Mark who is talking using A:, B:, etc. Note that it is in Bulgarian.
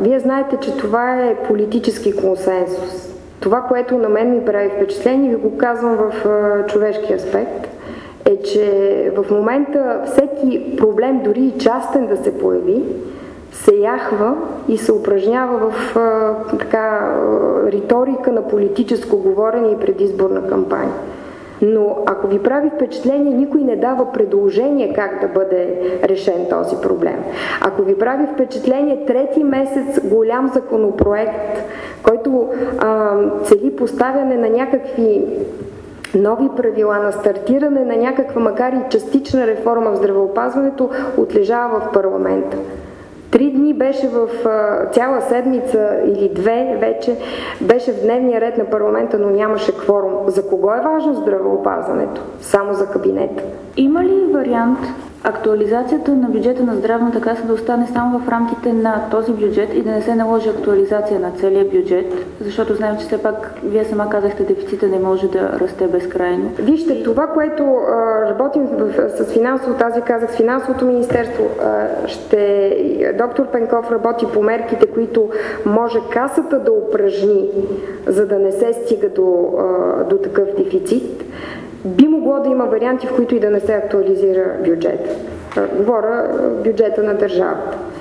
A: Вие знаете, че това е политически консенсус. Това, което на мен ми прави впечатление, ви го казвам в човешки аспект, е, че в момента всеки проблем, дори и частен да се появи, се яхва и се упражнява в риторика на политическо говорене и предизборна кампания. Но ако ви прави впечатление, никой не дава предложение как да бъде решен този проблем. Ако ви прави впечатление, трети месец голям законопроект, който цели поставяне на някакви нови правила, на стартиране на някаква, макар и частична реформа в здравеопазването, отлежава в парламента. 3 дни беше цяла седмица или 2 вече беше в дневния ред на парламента, но нямаше кворум. За кого е важно здравеопазването? Само за кабинета.
B: Има ли вариант актуализацията на бюджета на Здравната каса да остане само в рамките на този бюджет и да не се наложи актуализация на целия бюджет? Защото знаем, че все пак, вие сама казахте, дефицита не може да расте безкрайно.
A: Вижте, това, което работим с финансовото, аз ви казах, с финансовото министерство, доктор Пенков работи по мерките, които може касата да упражни, за да не се стига до такъв дефицит. Би могло да има варианти, в които и да не се актуализира бюджет. Говоря бюджета на държавата.